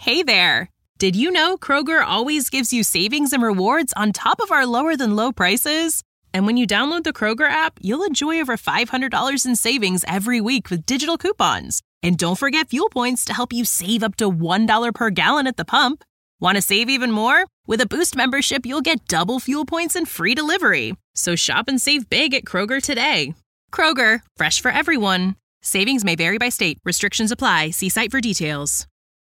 Hey there! Did you know Kroger always gives you savings and rewards on top of our lower-than-low prices? And when you download the Kroger app, you'll enjoy over $500 in savings every week with digital coupons. And don't forget fuel points to help you save up to $1 per gallon at the pump. Want to save even more? With a Boost membership, you'll get double fuel points and free delivery. So shop and save big at Kroger today. Kroger, fresh for everyone. Savings may vary by state. Restrictions apply. See site for details.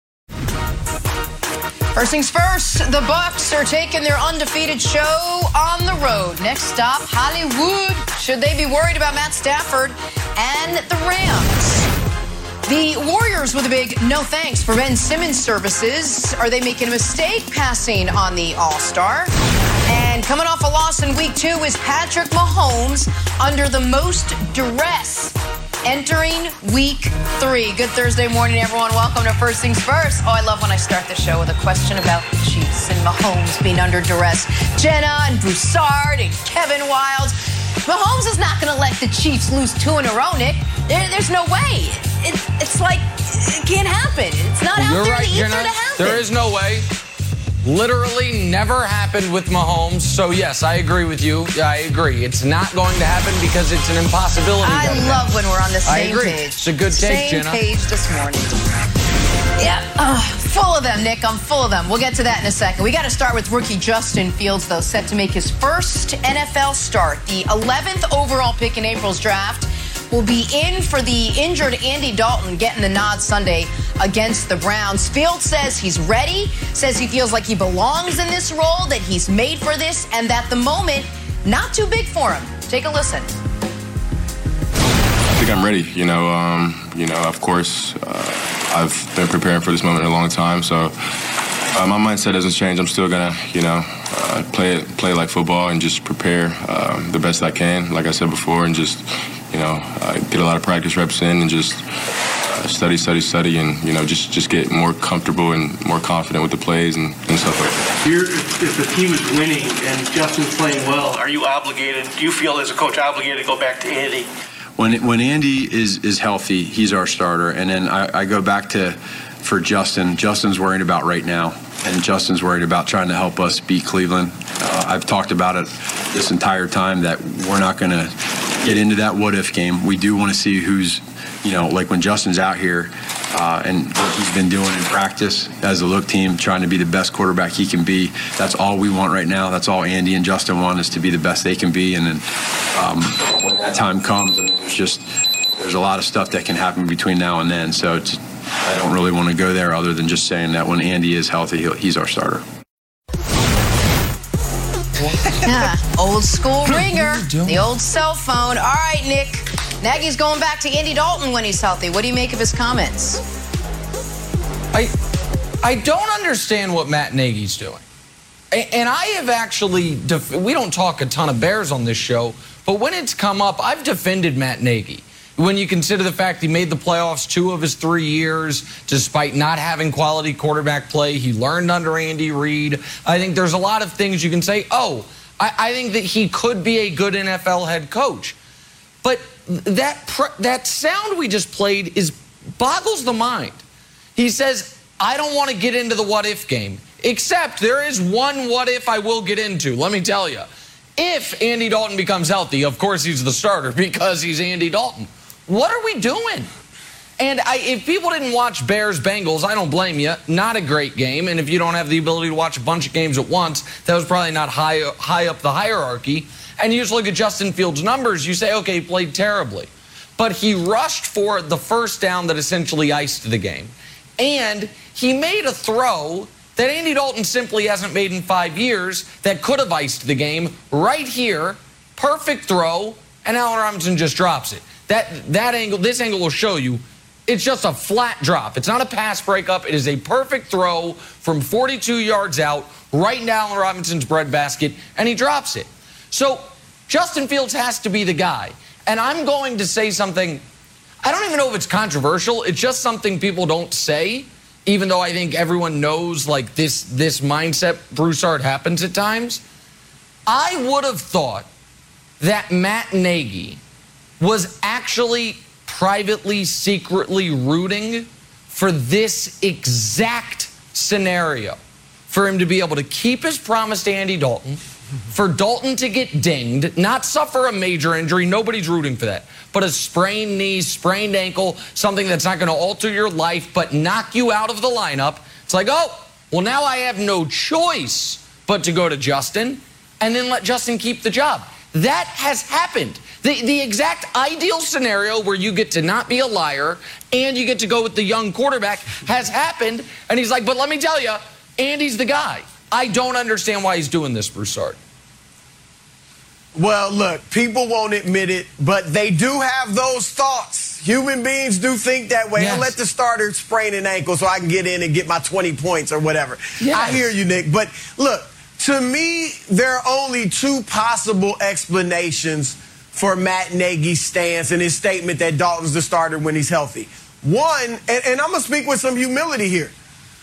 First things first, the Bucks are taking their undefeated show on the road. Next stop, Hollywood. Should they be worried about Matt Stafford and the Rams? The Warriors with a big no thanks for Ben Simmons' services. Are they making a mistake passing on the All-Star? And coming off a loss in Week 2 is Patrick Mahomes under the most duress entering Week 3. Good Thursday morning, everyone. Welcome to First Things First. Oh, I love when I start the show with a question about the Chiefs and Mahomes being under duress. Jenna and Broussard and Kevin Wildes. Mahomes is not going to let the Chiefs lose 2 in a row, Nick. There's no way. It's like, it can't happen. It's not out there in the ether to happen. There is no way. Literally never happened with Mahomes. So, yes, I agree with you. I agree. It's not going to happen because it's an impossibility. I love when we're on the same page. It's a good take, Jenna. Same page this morning. Yeah, full of them, Nick. I'm full of them. We'll get to that in a second. We got to start with rookie Justin Fields, though, set to make his first NFL start. The 11th overall pick in April's draft will be in for the injured Andy Dalton, getting the nod Sunday against the Browns. Fields says he's ready, says he feels like he belongs in this role, that he's made for this, and that the moment, not too big for him. Take a listen. I think I'm ready. Of course, I've been preparing for this moment a long time, so my mindset doesn't change. I'm still gonna, play like football and just prepare the best I can, like I said before, and just, get a lot of practice reps in and just study, and just get more comfortable and more confident with the plays and stuff like that. If the team is winning and Justin's playing well, are you obligated? Do you feel as a coach obligated to go back to Andy? When Andy is healthy, he's our starter. And then I go back to, for Justin, Justin's worried about right now. And Justin's worried about trying to help us beat Cleveland. I've talked about it this entire time that we're not going to get into that what-if game. We do want to see who's, like when Justin's out here and what he's been doing in practice as a look team, trying to be the best quarterback he can be. That's all we want right now. That's all Andy and Justin want, is to be the best they can be. And then when that time comes, there's a lot of stuff that can happen between now and then. So I don't really want to go there other than just saying that when Andy is healthy, he's our starter. Yeah, old school ringer, the old cell phone. All right, Nick. Nagy's going back to Andy Dalton when he's healthy. What do you make of his comments? I don't understand what Matt Nagy's doing. And I have actually, we don't talk a ton of Bears on this show, but when it's come up, I've defended Matt Nagy. When you consider the fact he made the playoffs 2 of his 3 years, despite not having quality quarterback play, he learned under Andy Reid. I think there's a lot of things you can say, I think that he could be a good NFL head coach. But that sound we just played boggles the mind. He says, I don't want to get into the what-if game, except there is one what-if I will get into. Let me tell you. If Andy Dalton becomes healthy, of course he's the starter because he's Andy Dalton. What are we doing? And if people didn't watch Bears-Bengals, I don't blame you. Not a great game. And if you don't have the ability to watch a bunch of games at once, that was probably not high up the hierarchy. And you just look at Justin Fields' numbers, you say, okay, he played terribly. But he rushed for the first down that essentially iced the game. And he made a throw that Andy Dalton simply hasn't made in 5 years that could have iced the game right here. Perfect throw, and Allen Robinson just drops it. This angle will show you it's just a flat drop. It's not a pass breakup. It is a perfect throw from 42 yards out, right into Allen Robinson's breadbasket, and he drops it. So Justin Fields has to be the guy. And I'm going to say something, I don't even know if it's controversial. It's just something people don't say, even though I think everyone knows, like, this mindset, Broussard, happens at times. I would have thought that Matt Nagy was actually privately, secretly rooting for this exact scenario for him to be able to keep his promise to Andy Dalton, for Dalton to get dinged, not suffer a major injury, nobody's rooting for that, but a sprained knee, sprained ankle, something that's not going to alter your life but knock you out of the lineup. It's like, oh, well, now I have no choice but to go to Justin and then let Justin keep the job. That has happened. The exact ideal scenario where you get to not be a liar and you get to go with the young quarterback has happened. And he's like, but let me tell you, Andy's the guy. I don't understand why he's doing this, Broussard. Well, look, people won't admit it, but they do have those thoughts. Human beings do think that way. Yes. I'll let the starter sprain an ankle so I can get in and get my 20 points or whatever. Yes. I hear you, Nick. But look, to me, there are only two possible explanations for Matt Nagy's stance and his statement that Dalton's the starter when he's healthy. One, and I'm going to speak with some humility here.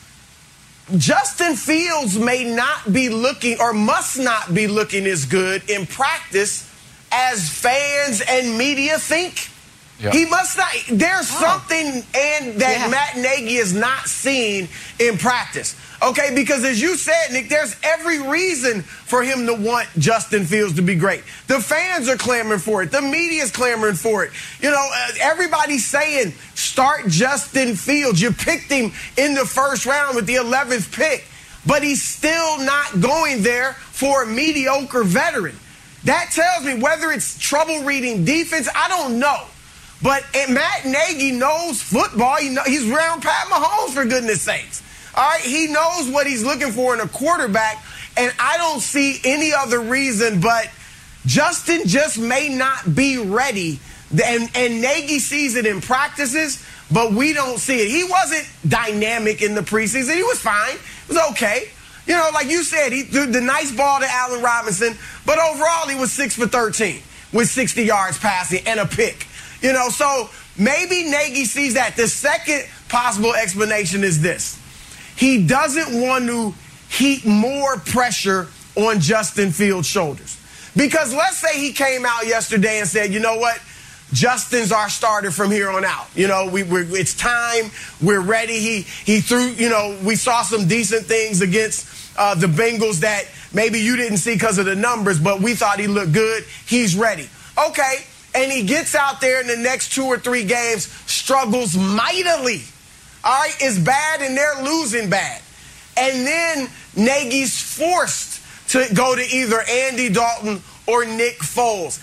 Justin Fields may not be looking or must not be looking as good in practice as fans and media think. Yep. He must not. There's something that Matt Nagy is not seeing in practice. Okay, because as you said, Nick, there's every reason for him to want Justin Fields to be great. The fans are clamoring for it. The media's clamoring for it. You know, everybody's saying start Justin Fields. You picked him in the first round with the 11th pick, but he's still not going there for a mediocre veteran. That tells me whether it's trouble reading defense, I don't know. But Matt Nagy knows football. He's around Pat Mahomes, for goodness sakes. All right, he knows what he's looking for in a quarterback, and I don't see any other reason but Justin just may not be ready, and Nagy sees it in practices, but we don't see it. He wasn't dynamic in the preseason. He was fine. It was okay. You know, like you said, he threw the nice ball to Allen Robinson, but overall he was 6 for 13 with 60 yards passing and a pick. You know, so maybe Nagy sees that. The second possible explanation is this. He doesn't want to heap more pressure on Justin Fields' shoulders. Because let's say he came out yesterday and said, you know what, Justin's our starter from here on out. You know, it's time. We're ready. He threw, you know, we saw some decent things against the Bengals that maybe you didn't see because of the numbers, but we thought he looked good. He's ready. Okay. And he gets out there in the next 2 or 3 games, struggles mightily. All right, it's bad, and they're losing bad. And then Nagy's forced to go to either Andy Dalton or Nick Foles.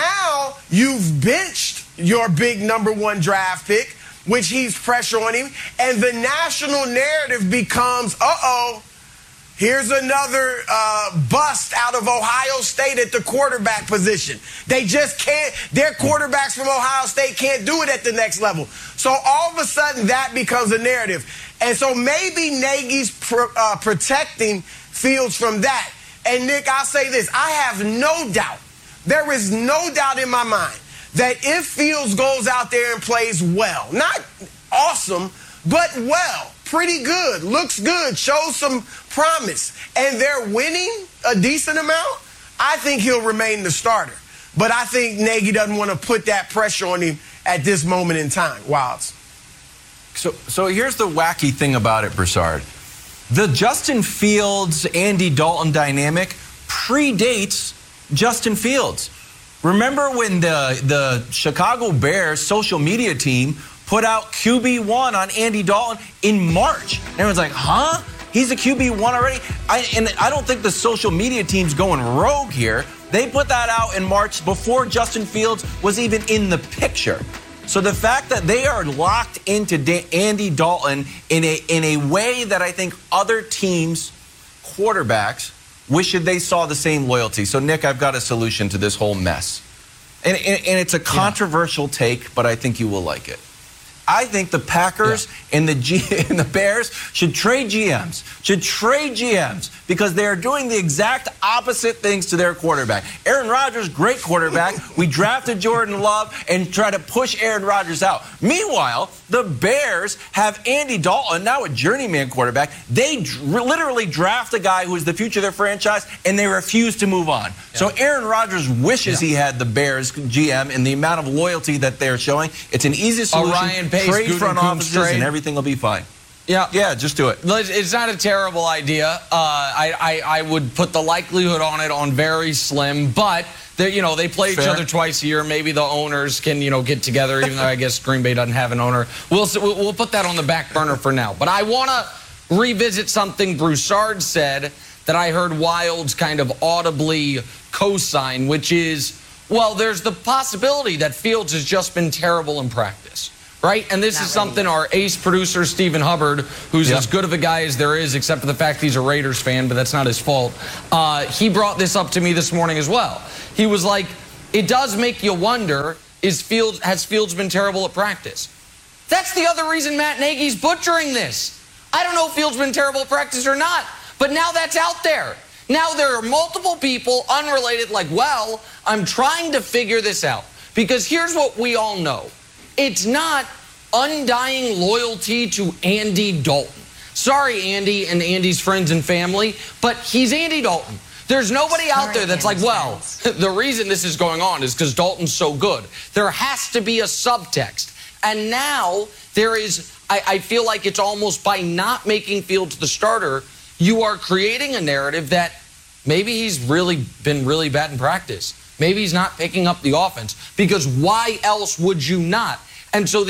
Now you've benched your big #1 draft pick, which he's pressure on him, and the national narrative becomes, here's another bust out of Ohio State at the quarterback position. They just can't, their quarterbacks from Ohio State can't do it at the next level. So all of a sudden that becomes a narrative. And so maybe Nagy's protecting Fields from that. And Nick, I'll say this, I have no doubt, there is no doubt in my mind that if Fields goes out there and plays well, not awesome, but well, pretty good, looks good, shows some promise, and they're winning a decent amount, I think he'll remain the starter. But I think Nagy doesn't want to put that pressure on him at this moment in time. Wilds. So here's the wacky thing about it, Broussard. The Justin Fields, Andy Dalton dynamic predates Justin Fields. Remember when the Chicago Bears social media team put out QB1 on Andy Dalton in March? And everyone's like, huh? He's a QB1 already? I don't think the social media team's going rogue here. They put that out in March before Justin Fields was even in the picture. So the fact that they are locked into Andy Dalton in a way that I think other teams' quarterbacks wish they saw the same loyalty. So, Nick, I've got a solution to this whole mess. And it's a controversial take, but I think you will like it. I think the Packers and the Bears should trade GMs. Because they are doing the exact opposite things to their quarterback. Aaron Rodgers, great quarterback. We drafted Jordan Love and try to push Aaron Rodgers out. Meanwhile, the Bears have Andy Dalton, now a journeyman quarterback. They literally draft a guy who is the future of their franchise, and they refuse to move on. Yeah. So Aaron Rodgers wishes he had the Bears GM and the amount of loyalty that they're showing. It's an easy solution. Trade front offices and everything will be fine. Yeah, just do it. It's not a terrible idea. I would put the likelihood on it on very slim, but they play each other twice a year. Maybe the owners can, get together, even though I guess Green Bay doesn't have an owner. We'll put that on the back burner for now. But I want to revisit something Broussard said that I heard Wildes kind of audibly co-sign, which is, well, there's the possibility that Fields has just been terrible in practice. Right? And this is something our ace producer, Stephen Hubbard, who's as good of a guy as there is, except for the fact he's a Raiders fan, but that's not his fault. He brought this up to me this morning as well. He was like, it does make you wonder, has Fields been terrible at practice? That's the other reason Matt Nagy's butchering this. I don't know if Fields been terrible at practice or not, but now that's out there. Now there are multiple people unrelated like, well, I'm trying to figure this out. Because here's what we all know. It's not undying loyalty to Andy Dalton. Sorry, Andy and Andy's friends and family, but he's Andy Dalton. There's nobody out there that's like, well, the reason this is going on is because Dalton's so good. There has to be a subtext. And now there is, I feel like it's almost by not making Fields the starter, you are creating a narrative that maybe he's really been really bad in practice. Maybe he's not picking up the offense, because why else would you not? And so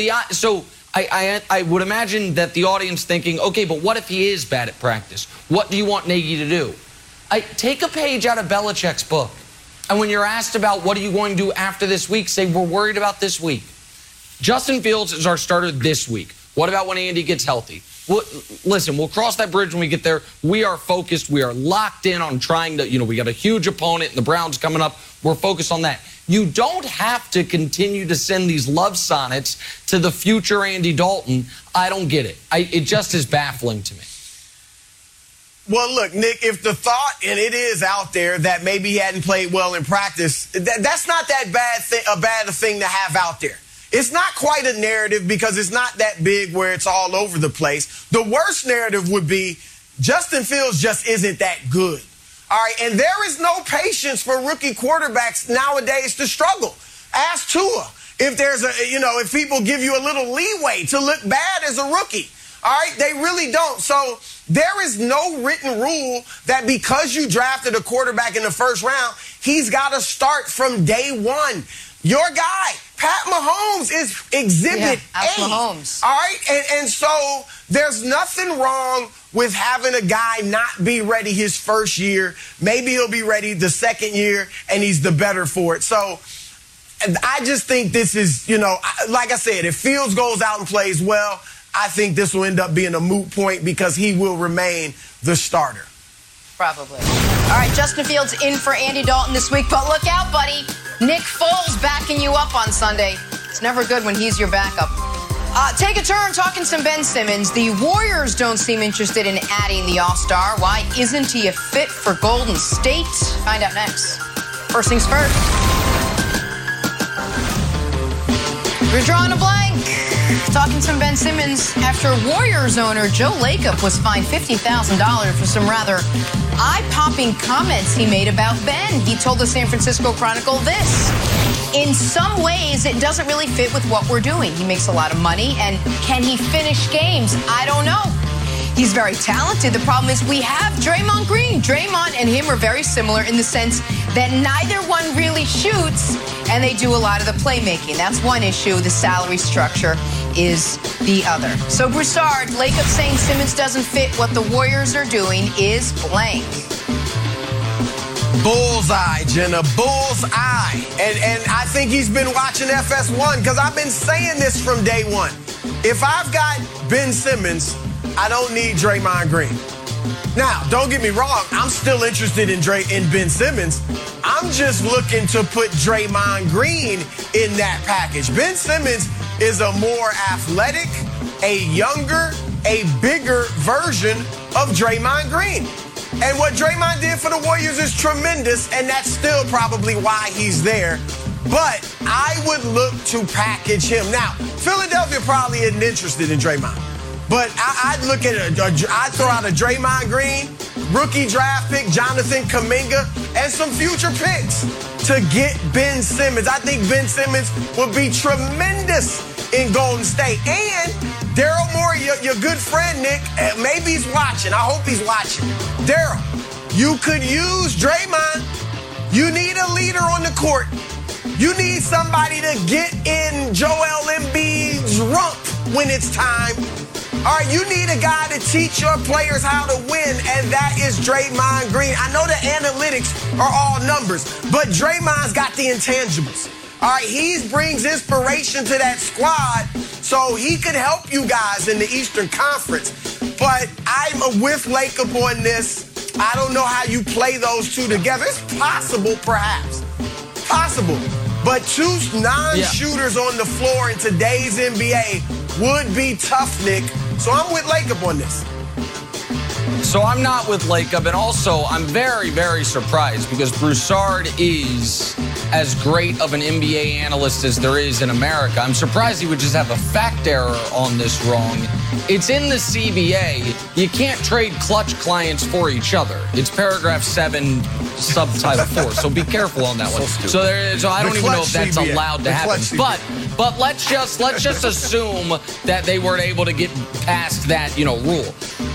I would imagine that the audience thinking, okay, but what if he is bad at practice? What do you want Nagy to do? Take a page out of Belichick's book. And when you're asked about what are you going to do after this week, say we're worried about this week. Justin Fields is our starter this week. What about when Andy gets healthy? Well, listen, we'll cross that bridge when we get there. We are focused. We are locked in on trying to, we got a huge opponent and the Browns coming up. We're focused on that. You don't have to continue to send these love sonnets to the future Andy Dalton. I don't get it. It just is baffling to me. Well, look, Nick, if the thought, and it is out there, that maybe he hadn't played well in practice, that's not that bad a thing to have out there. It's not quite a narrative because it's not that big where it's all over the place. The worst narrative would be Justin Fields just isn't that good. All right, and there is no patience for rookie quarterbacks nowadays to struggle. Ask Tua if there's if people give you a little leeway to look bad as a rookie. All right, they really don't. So there is no written rule that because you drafted a quarterback in the first round, he's got to start from day one. Your guy, Pat Mahomes, is exhibit A. Mahomes. All right, and so there's nothing wrong with having a guy not be ready his first year. Maybe he'll be ready the second year, and he's the better for it. So I just think this is, like I said, if Fields goes out and plays well, I think this will end up being a moot point because he will remain the starter. Probably. All right, Justin Fields in for Andy Dalton this week, but look out, buddy. Nick Foles backing you up on Sunday. It's never good when he's your backup. Take a turn talking some Ben Simmons. The Warriors don't seem interested in adding the All-Star. Why isn't he a fit for Golden State? Find out next. First things first. We're drawing a blank. Talking some Ben Simmons after Warriors owner Joe Lacob was fined $50,000 for some rather eye-popping comments he made about Ben. He told the San Francisco Chronicle this: in some ways, it doesn't really fit with what we're doing. He makes a lot of money, and can he finish games? I don't know. He's very talented. The problem is we have Draymond Green. Draymond and him are very similar in the sense that neither one really shoots, and they do a lot of the playmaking. That's one issue. The salary structure is the other. So Broussard, Lacob saying Simmons doesn't fit what the Warriors are doing is blank. Bullseye, Jenna, bullseye. And I think he's been watching FS1 because I've been saying this from day one. If I've got Ben Simmons, I don't need Draymond Green. Now, don't get me wrong. I'm still interested in Ben Simmons. I'm just looking to put Draymond Green in that package. Ben Simmons is a more athletic, a younger, a bigger version of Draymond Green. And what Draymond did for the Warriors is tremendous, and that's still probably why he's there. But I would look to package him. Now, Philadelphia probably isn't interested in Draymond. But I'd look at I'd throw out a Draymond Green, rookie draft pick, Jonathan Kuminga, and some future picks to get Ben Simmons. I think Ben Simmons would be tremendous in Golden State. And Daryl Morey, your good friend, Nick, maybe he's watching. I hope he's watching. Daryl, you could use Draymond. You need a leader on the court. You need somebody to get in Joel Embiid's rump when it's time. All right, you need a guy to teach your players how to win, and that is Draymond Green. I know the analytics are all numbers, but Draymond's got the intangibles. All right, he brings inspiration to that squad, so he could help you guys in the Eastern Conference. But I'm with Lacob on this. I don't know how you play those two together. It's possible, perhaps. Possible. But two non-shooters on the floor in today's NBA would be tough, Nick. So I'm with Lacob on this. So I'm not with Lacob, and also I'm very, very surprised because Broussard is as great of an NBA analyst as there is in America. I'm surprised he would just have a fact error on this wrong. It's in the CBA. You can't trade clutch clients for each other. It's paragraph 7, subtitle 4. So be careful on that one. So I don't even know if that's allowed to happen. But let's just assume that they weren't able to get past that, rule.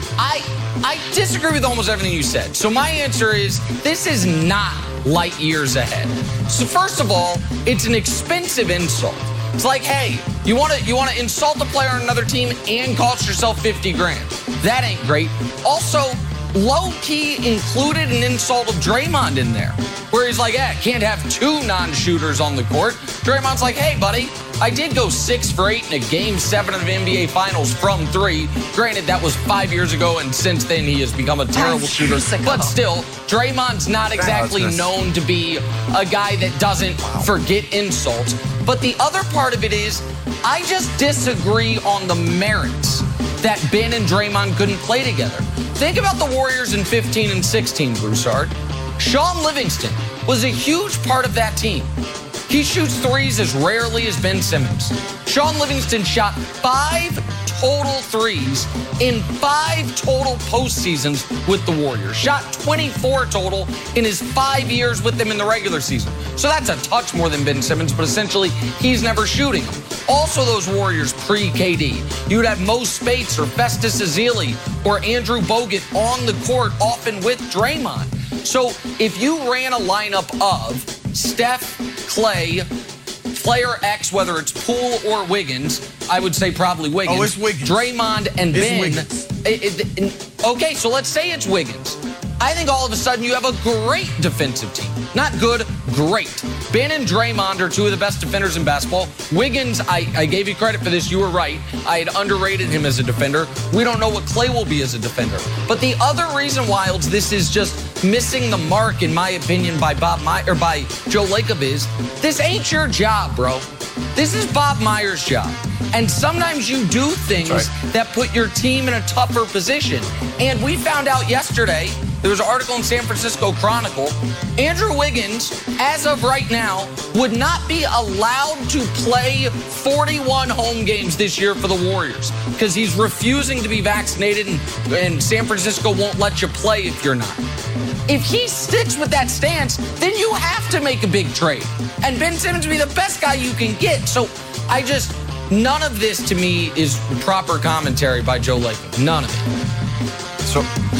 I disagree with almost everything you said. So my answer is this is not light years ahead. So first of all, it's an expensive insult. It's like, hey, you want to insult a player on another team and cost yourself $50,000. That ain't great. Also, low-key included an insult of Draymond in there, where he's like, can't have two non-shooters on the court. Draymond's like, hey, buddy, I did go 6 for 8 in a Game 7 of the NBA Finals from 3. Granted, that was 5 years ago, and since then he has become a terrible shooter. But still, Draymond's not exactly known to be a guy that doesn't forget insults. But the other part of it is, I just disagree on the merits that Ben and Draymond couldn't play together. Think about the Warriors in 15 and 16, Broussard. Sean Livingston was a huge part of that team. He shoots threes as rarely as Ben Simmons. Sean Livingston shot 5 total threes in 5 total postseasons with the Warriors. Shot 24 total in his 5 years with them in the regular season. So that's a touch more than Ben Simmons, but essentially he's never shooting them. Also, those Warriors pre-KD, you'd have Mo Spates or Festus Ezeli or Andrew Bogut on the court, often with Draymond. So if you ran a lineup of Steph, Clay, player X, whether it's Poole or Wiggins, I would say probably Wiggins. Oh, it's Wiggins. Draymond and Ben. Wiggins. Okay, so let's say it's Wiggins. I think all of a sudden you have a great defensive team. Not good, great. Ben and Draymond are 2 of the best defenders in basketball. Wiggins, I gave you credit for this. You were right. I had underrated him as a defender. We don't know what Clay will be as a defender. But the other reason, Wilds, this is just missing the mark, in my opinion, by by Joe Lacob is, this ain't your job, bro. This is Bob Myers' job. And sometimes you do things that put your team in a tougher position. And we found out yesterday, there was an article in San Francisco Chronicle, Andrew Wiggins, as of right now, would not be allowed to play 41 home games this year for the Warriors because he's refusing to be vaccinated, and San Francisco won't let you play if you're not. If he sticks with that stance, then you have to make a big trade. And Ben Simmons would be the best guy you can get. So none of this to me is proper commentary by Joe Lacob. None of it. So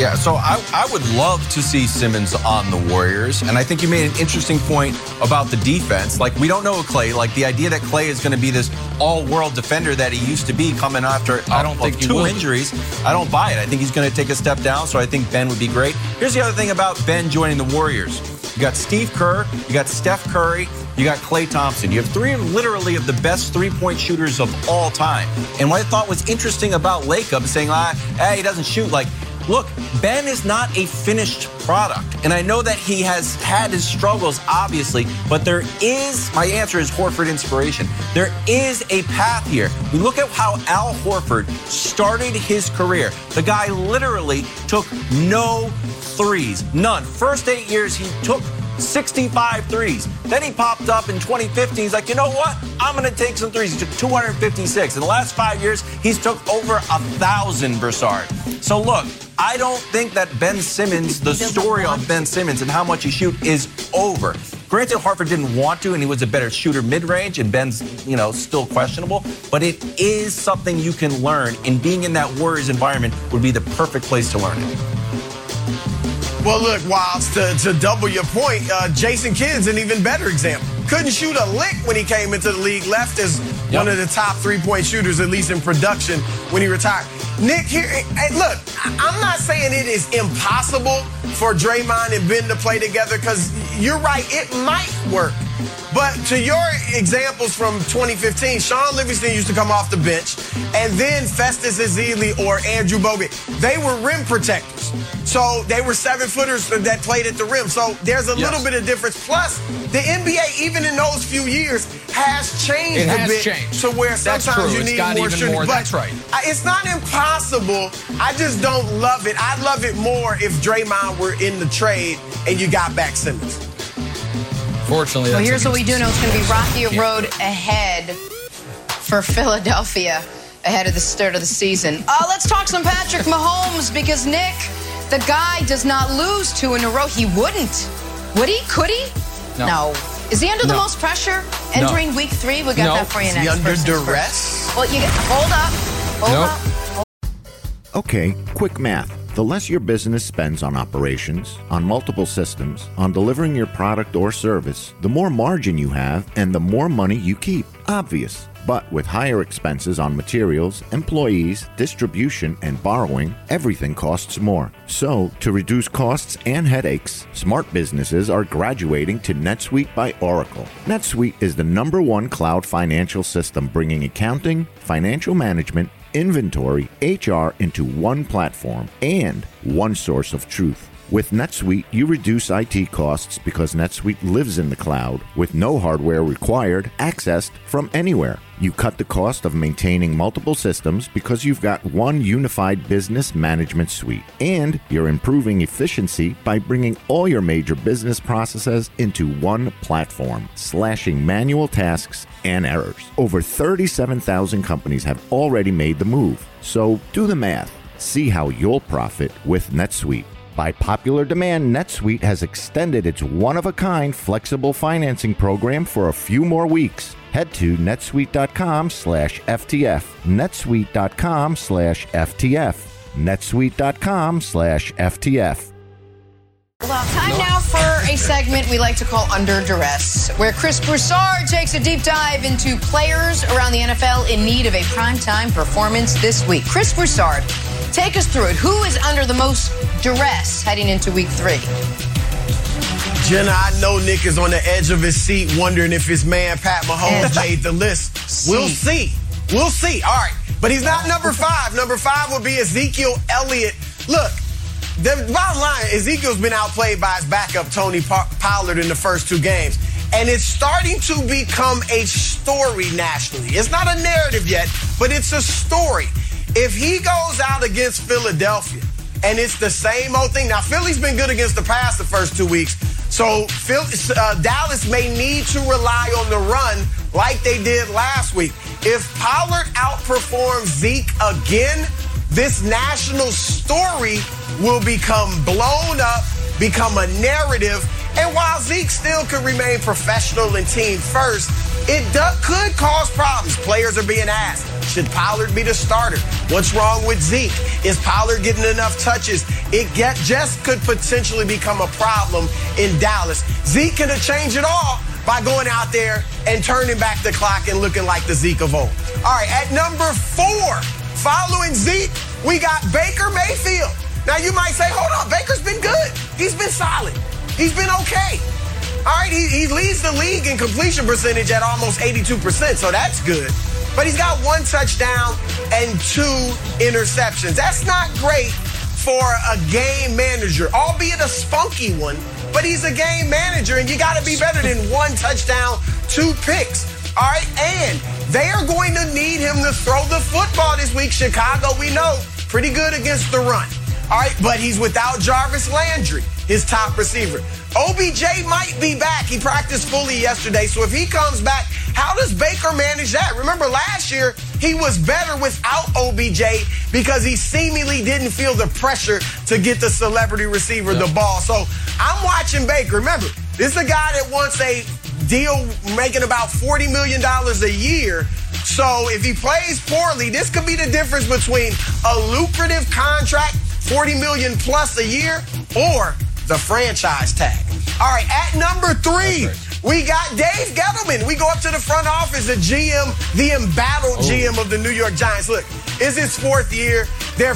I would love to see Simmons on the Warriors. And I think you made an interesting point about the defense. Like, we don't know Clay. Like, the idea that Clay is going to be this all-world defender that he used to be coming after two injuries, I don't buy it. I think he's going to take a step down, so I think Ben would be great. Here's the other thing about Ben joining the Warriors. You got Steve Kerr, you got Steph Curry, you got Klay Thompson. You have 3 literally of the best 3-point shooters of all time. And what I thought was interesting about Lacob saying, he doesn't shoot. Like, look, Ben is not a finished product. And I know that he has had his struggles, obviously, but there is, my answer is Horford inspiration. There is a path here. We look at how Al Horford started his career. The guy literally took no threes, none. First 8 years, he took 65 threes. Then he popped up in 2015. He's like, you know what? I'm going to take some threes. He took 256. In the last 5 years, he's took over 1,000, Broussard. So look, I don't think that Ben Simmons, the story of Ben Simmons and how much he shoots is over. Granted, Hartford didn't want to, and he was a better shooter mid-range, and Ben's, still questionable. But it is something you can learn, and being in that Warriors environment would be the perfect place to learn it. Well, look, Wilds, to double your point, Jason Kidd's an even better example. Couldn't shoot a lick when he came into the league, left as one of the top three-point shooters, at least in production, when he retired. Nick, here, hey, look, I'm not saying it is impossible for Draymond and Ben to play together, because you're right, it might work. But to your examples from 2015, Sean Livingston used to come off the bench, and then Festus Ezeli or Andrew Bogut, they were rim protectors. So they were 7-footers that played at the rim. So there's a little bit of difference. Plus, the NBA, even in those few years, has changed a bit to where sometimes you need more shooting. But that's right. It's not impossible. I just don't love it. I'd love it more if Draymond were in the trade and you got back Simmons. Fortunately, well, here's what we do know. It's going to be rocky road ahead for Philadelphia ahead of the start of the season. Let's talk some Patrick Mahomes, because, Nick, the guy does not lose 2 in a row. He wouldn't. Would he? Could he? No. Is he under the most pressure entering week 3? We got that for you next. Is he under duress? Well, hold up. Okay, quick math. The less your business spends on operations, on multiple systems, on delivering your product or service, the more margin you have and the more money you keep. Obvious. But with higher expenses on materials, employees, distribution, and borrowing, everything costs more. So, to reduce costs and headaches, smart businesses are graduating to NetSuite by Oracle. NetSuite is the #1 cloud financial system, bringing accounting, financial management, inventory, HR into one platform and one source of truth. With NetSuite, you reduce IT costs because NetSuite lives in the cloud with no hardware required, accessed from anywhere. You cut the cost of maintaining multiple systems because you've got one unified business management suite. And you're improving efficiency by bringing all your major business processes into one platform, slashing manual tasks and errors. Over 37,000 companies have already made the move. So do the math. See how you'll profit with NetSuite. By popular demand, NetSuite has extended its one-of-a-kind flexible financing program for a few more weeks. Head to netsuite.com/FTF. netsuite.com/FTF. netsuite.com/FTF. Well, time now for a segment we like to call Under Duress, where Chris Broussard takes a deep dive into players around the NFL in need of a primetime performance this week. Chris Broussard, take us through it. Who is under the most duress heading into week 3? Jenna, I know Nick is on the edge of his seat wondering if his man Pat Mahomes made the list. We'll see. We'll see. All right. But he's not number 5. Number 5 would be Ezekiel Elliott. Look, the bottom line, Ezekiel's been outplayed by his backup, Tony Pollard, in the first 2 games. And it's starting to become a story nationally. It's not a narrative yet, but it's a story. If he goes out against Philadelphia and it's the same old thing. Now, Philly's been good against the pass the first 2 weeks. So Dallas may need to rely on the run like they did last week. If Pollard outperforms Zeke again, this national story will become blown up, become a narrative. And while Zeke still could remain professional and team first, it could cause problems. Players are being asked, should Pollard be the starter? What's wrong with Zeke? Is Pollard getting enough touches? It just could potentially become a problem in Dallas. Zeke could have changed it all by going out there and turning back the clock and looking like the Zeke of old. All right, at number 4, following Zeke, we got Baker Mayfield. Now, you might say, hold on, Baker's been good. He's been solid. He's been okay. All right, he leads the league in completion percentage at almost 82%, so that's good. But he's got 1 touchdown and 2 interceptions. That's not great for a game manager, albeit a spunky one, but he's a game manager, and you got to be better than 1 touchdown, 2 picks. All right, and they are going to need him to throw the football this week. Chicago, we know, pretty good against the run. All right, but he's without Jarvis Landry, his top receiver. OBJ might be back. He practiced fully yesterday, so if he comes back, how does Baker manage that? Remember, last year, he was better without OBJ because he seemingly didn't feel the pressure to get the celebrity receiver the ball. So I'm watching Baker. Remember, This is a guy that wants a deal making about $40 million a year. So if he plays poorly, this could be the difference between a lucrative contract, $40 million plus a year, or the franchise tag. All right, at number 3, we got Dave Gettleman. We go up to the front office, the GM, the embattled GM of the New York Giants. Look, it's his 4th year. They're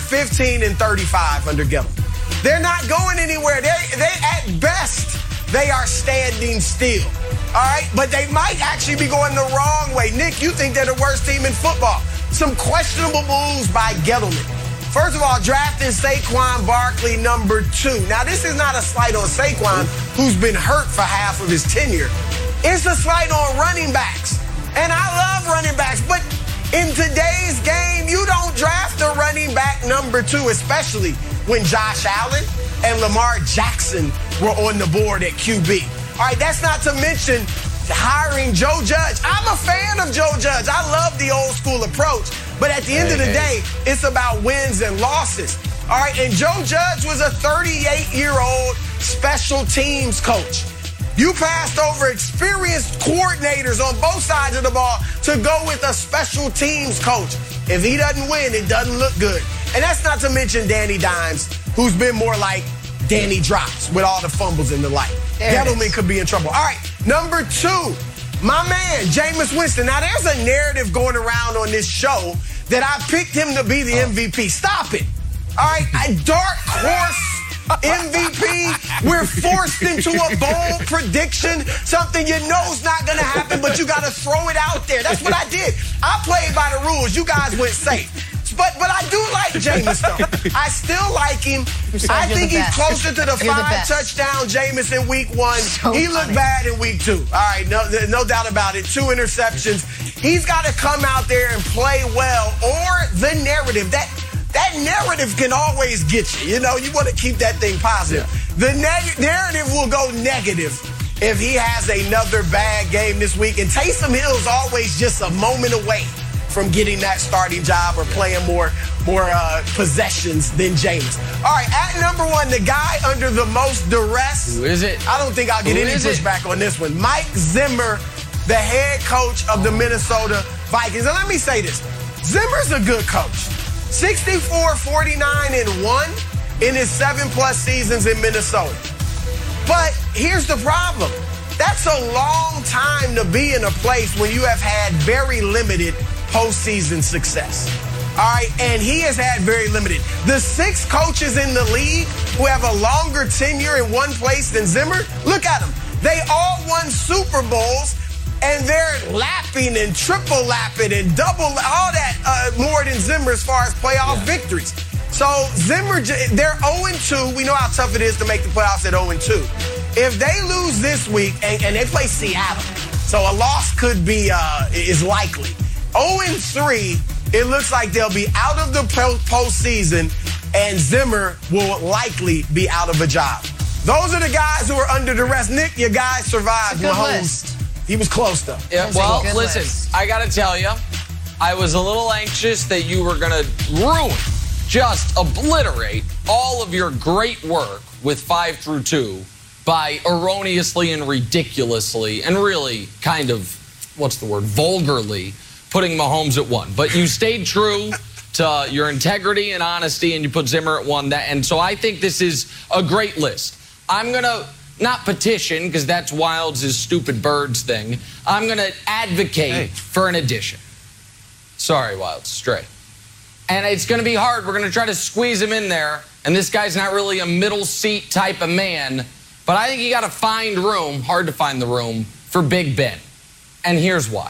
15-35 under Gettleman. They're not going anywhere. They at best, they are standing still. All right, but they might actually be going the wrong way. Nick, you think they're the worst team in football. Some questionable moves by Gettleman. First of all, drafting Saquon Barkley number 2. Now, this is not a slight on Saquon, who's been hurt for half of his tenure. It's a slight on running backs. And I love running backs, but in today's game, you don't draft a running back number 2, especially when Josh Allen and Lamar Jackson were on the board at QB. All right, that's not to mention hiring Joe Judge. I'm a fan of Joe Judge. I love the old school approach. But at the end of the day, it's about wins and losses. All right, and Joe Judge was a 38-year-old special teams coach. You passed over experienced coordinators on both sides of the ball to go with a special teams coach. If he doesn't win, it doesn't look good. And that's not to mention Danny Dimes, who's been more like Danny Drops with all the fumbles and the like. Gettleman could be in trouble. All right, number 2, my man, Jameis Winston. Now, there's a narrative going around on this show that I picked him to be the MVP. Stop it. All right, a dark horse MVP. We're forced into a bold prediction, something you know's not going to happen, but you got to throw it out there. That's what I did. I played by the rules. You guys went safe. But I do like Jameis, though. I still like him. I think he's closer to the 5-touchdown Jameis in week 1. He looked bad in week 2. All right, no doubt about it. 2 interceptions. He's got to come out there and play well, or the narrative. That narrative can always get you. You know, you want to keep that thing positive. Yeah. The narrative will go negative if he has another bad game this week. And Taysom Hill's always just a moment away from getting that starting job or playing more possessions than Jameis. All right, at number 1, the guy under the most duress. Who is it? I don't think I'll get any pushback on this one. Mike Zimmer, the head coach of the Minnesota Vikings. And let me say this. Zimmer's a good coach. 64-49-1 in his 7+ seasons in Minnesota. But here's the problem. That's a long time to be in a place when you have had very limited postseason success. All right, and he has had very limited. The 6 coaches in the league who have a longer tenure in one place than Zimmer, look at them. They all won Super Bowls, and they're lapping and triple lapping and double, all that more than Zimmer as far as playoff victories. So Zimmer, they're 0-2. We know how tough it is to make the playoffs at 0-2. If they lose this week, and they play Seattle, so a loss could be, is likely. 0-3, it looks like they'll be out of the postseason, and Zimmer will likely be out of a job. Those are the guys who are under duress. Nick, your guy survived. Mahomes. He was close, though. Yeah, well, listen, I got to tell you, I was a little anxious that you were going to ruin, just obliterate all of your great work with 5 through 2 by erroneously and ridiculously and really kind of, vulgarly putting Mahomes at 1. But you stayed true to your integrity and honesty, and you put Zimmer at 1. And so I think this is a great list. I'm going to not petition, because that's Wilds' stupid birds thing. I'm going to advocate for an addition. Sorry, Wilds, stray. And it's going to be hard. We're going to try to squeeze him in there. And this guy's not really a middle seat type of man. But I think you got to find room, hard to find the room, for Big Ben. And here's why.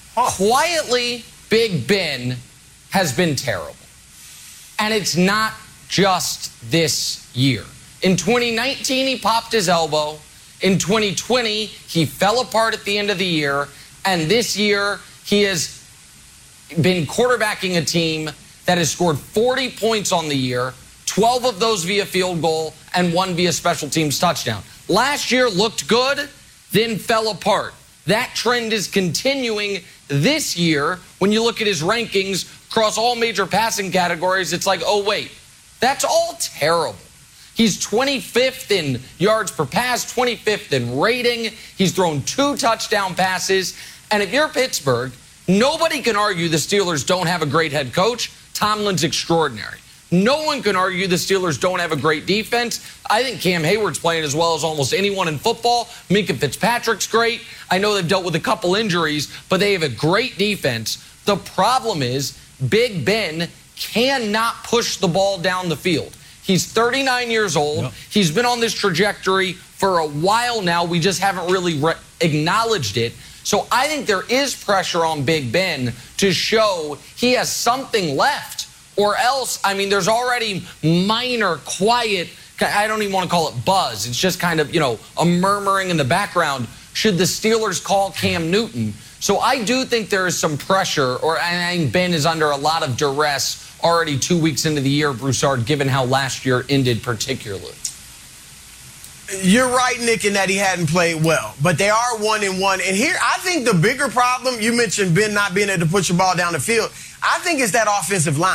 Quietly, Big Ben has been terrible. And it's not just this year. In 2019, he popped his elbow. In 2020, he fell apart at the end of the year. And this year, he has been quarterbacking a team that has scored 40 points on the year, 12 of those via field goal, and 1 via special teams touchdown. Last year looked good, then fell apart. That trend is continuing this year. When you look at his rankings across all major passing categories, it's like, oh, wait, that's all terrible. He's 25th in yards per pass, 25th in rating. He's thrown 2 touchdown passes. And if you're Pittsburgh, nobody can argue the Steelers don't have a great head coach. Tomlin's extraordinary. No one can argue the Steelers don't have a great defense. I think Cam Hayward's playing as well as almost anyone in football. Minkah Fitzpatrick's great. I know they've dealt with a couple injuries, but they have a great defense. The problem is Big Ben cannot push the ball down the field. He's 39 years old. Yep. He's been on this trajectory for a while now. We just haven't really acknowledged it. So I think there is pressure on Big Ben to show he has something left. Or else, I mean, there's already minor, quiet, I don't even want to call it buzz. It's just kind of, a murmuring in the background. Should the Steelers call Cam Newton? So I do think there is some pressure, or I think Ben is under a lot of duress already 2 weeks into the year, Broussard, given how last year ended particularly. You're right, Nick, in that he hadn't played well. But they are 1-1. And here, I think the bigger problem, you mentioned Ben not being able to push the ball down the field, I think it's that offensive line.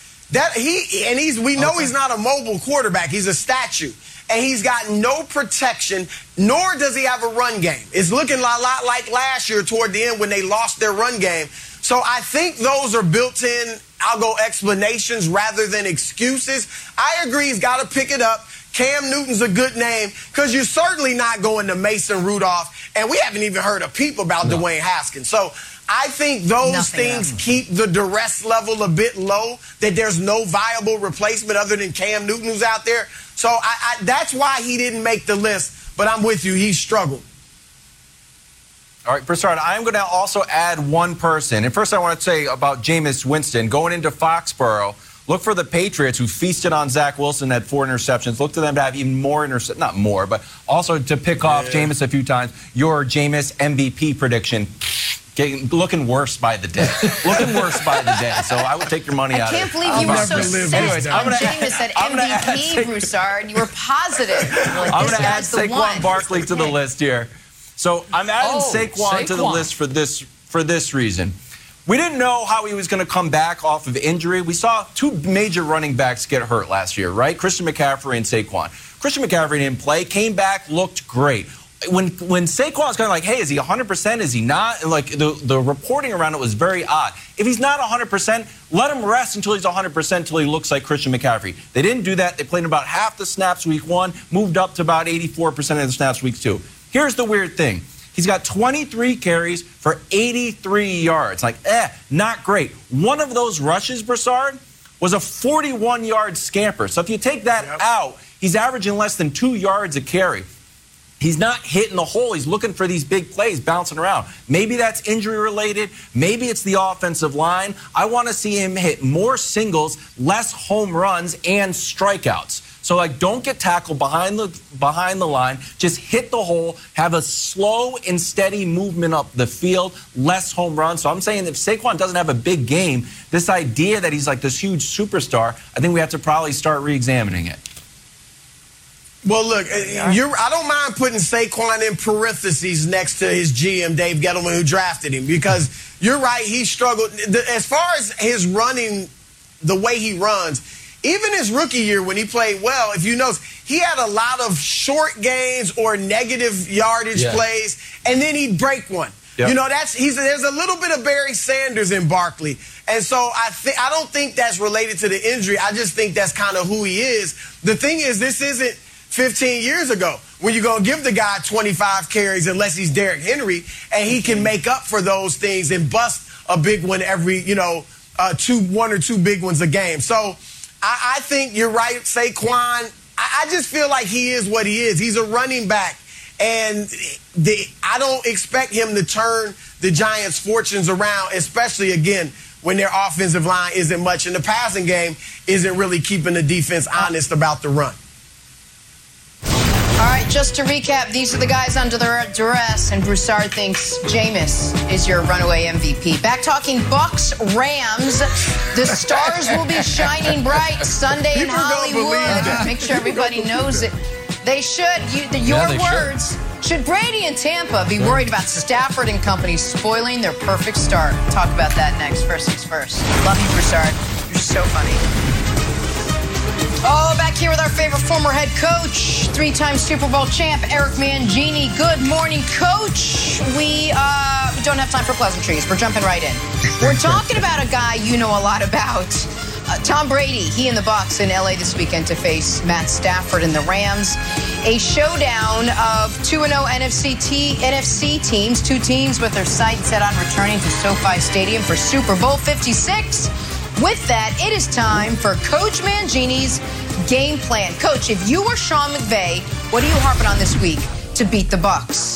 We know he's not a mobile quarterback. He's a statue. And he's got no protection, nor does he have a run game. It's looking a lot like last year toward the end when they lost their run game. So I think those are built-in, I'll go explanations rather than excuses. I agree he's got to pick it up. Cam Newton's a good name because you're certainly not going to Mason Rudolph. And we haven't even heard a peep about Dwayne Haskins. So I think those things keep the duress level a bit low, that there's no viable replacement other than Cam Newton who's out there. So that's why he didn't make the list. But I'm with you. He struggled. All right, Broussard, I'm going to also add one person. And first I want to say about Jameis Winston. Going into Foxborough, look for the Patriots, who feasted on Zach Wilson, had 4 interceptions. Look to them to have even more interceptions. Not more, but also to pick off Jameis a few times. Your Jameis MVP prediction. Looking worse by the day. Looking worse by the day. So I would take your money out of it. I can't believe you were so set on Jameis at MVP, Broussard. You were positive. I'm going to add Saquon Barkley to the list here. So I'm adding Saquon to the list for this reason. We didn't know how he was going to come back off of injury. We saw 2 major running backs get hurt last year, right? Christian McCaffrey and Saquon. Christian McCaffrey didn't play, came back, looked great. When Saquon's kind of like, hey, is he 100%? Is he not? And like the reporting around it was very odd. If he's not 100%, let him rest until he's 100%, until he looks like Christian McCaffrey. They didn't do that. They played about half the snaps week 1, moved up to about 84% of the snaps week 2. Here's the weird thing. He's got 23 carries for 83 yards. Like, not great. One of those rushes, Broussard, was a 41-yard scamper. So if you take that out, he's averaging less than 2 yards a carry. He's not hitting the hole. He's looking for these big plays bouncing around. Maybe that's injury-related. Maybe it's the offensive line. I want to see him hit more singles, less home runs, and strikeouts. So, don't get tackled behind the line. Just hit the hole. Have a slow and steady movement up the field. Less home runs. So I'm saying if Saquon doesn't have a big game, this idea that he's like this huge superstar, I think we have to probably start re-examining it. Well, look, I don't mind putting Saquon in parentheses next to his GM, Dave Gettleman, who drafted him, because you're right, he struggled. As far as his running, the way he runs, even his rookie year when he played well, if you notice, he had a lot of short gains or negative yardage plays, and then he'd break one. Yep. There's a little bit of Barry Sanders in Barkley. And so I don't think that's related to the injury. I just think that's kind of who he is. The thing is, this isn't 15 years ago when you're going to give the guy 25 carries unless he's Derrick Henry, and he can make up for those things and bust a big one every, 1 or 2 big ones a game. So I think you're right, Saquon. I just feel like he is what he is. He's a running back, and I don't expect him to turn the Giants' fortunes around, especially, again, when their offensive line isn't much, and the passing game isn't really keeping the defense honest about the run. All right, just to recap, these are the guys under the duress, and Broussard thinks Jameis is your runaway MVP. Back talking Bucs-Rams. The stars will be shining bright Sunday in Hollywood. Make sure everybody knows it. They should. Your words. Should Brady and Tampa be worried about Stafford and company spoiling their perfect start? Talk about that next. First things first. Love you, Broussard. You're so funny. Oh, back here with our favorite former head coach, 3-time Super Bowl champ, Eric Mangini. Good morning, Coach. We don't have time for pleasantries. We're jumping right in. We're talking about a guy you know a lot about. Tom Brady, he and the Bucs in L.A. this weekend to face Matt Stafford and the Rams. A showdown of 2-0 NFC teams, two teams with their sights set on returning to SoFi Stadium for Super Bowl 56. With that, it is time for Coach Mangini's game plan. Coach, if you were Sean McVay, what are you harping on this week to beat the Bucs?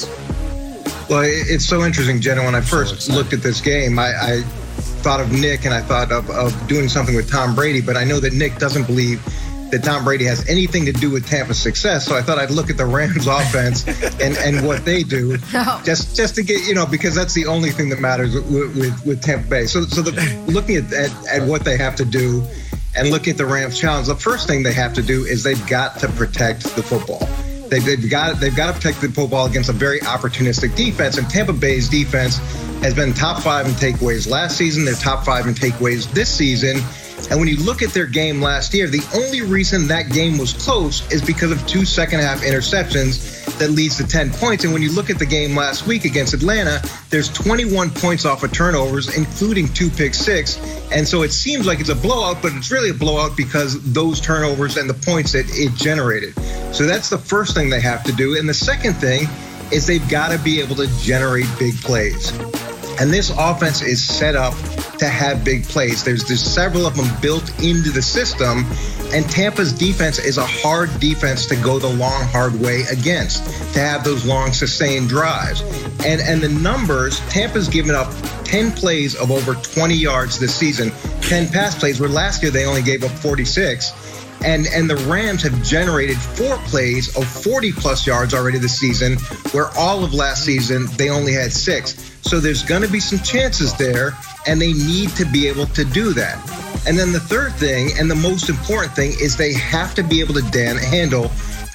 Well, it's so interesting, Jenna. When I first looked at this game, I thought of Nick and I thought of doing something with Tom Brady, but I know that Nick doesn't believe that Tom Brady has anything to do with Tampa's success. So I thought I'd look at the Rams offense and what they do, just to get, because that's the only thing that matters with Tampa Bay. So looking at what they have to do and looking at the Rams challenge, the first thing they have to do is they've got to protect the football. They've got to protect the football against a very opportunistic defense, and Tampa Bay's defense has been top 5 in takeaways last season. They're top 5 in takeaways this season. And when you look at their game last year, the only reason that game was close is because of 2 second-half interceptions that leads to 10 points. And when you look at the game last week against Atlanta, there's 21 points off of turnovers, including 2 pick-six. And so it seems like it's a blowout, but it's really a blowout because those turnovers and the points that it generated. So that's the first thing they have to do. And the second thing is they've got to be able to generate big plays. And this offense is set up to have big plays. There's several of them built into the system, and Tampa's defense is a hard defense to go the long, hard way against, to have those long, sustained drives. And the numbers, Tampa's given up 10 plays of over 20 yards this season, 10 pass plays, where last year they only gave up 46. And the Rams have generated 4 plays of 40-plus yards already this season, where all of last season they only had 6. So there's going to be some chances there, and they need to be able to do that. And then the third thing, and the most important thing, is they have to be able to handle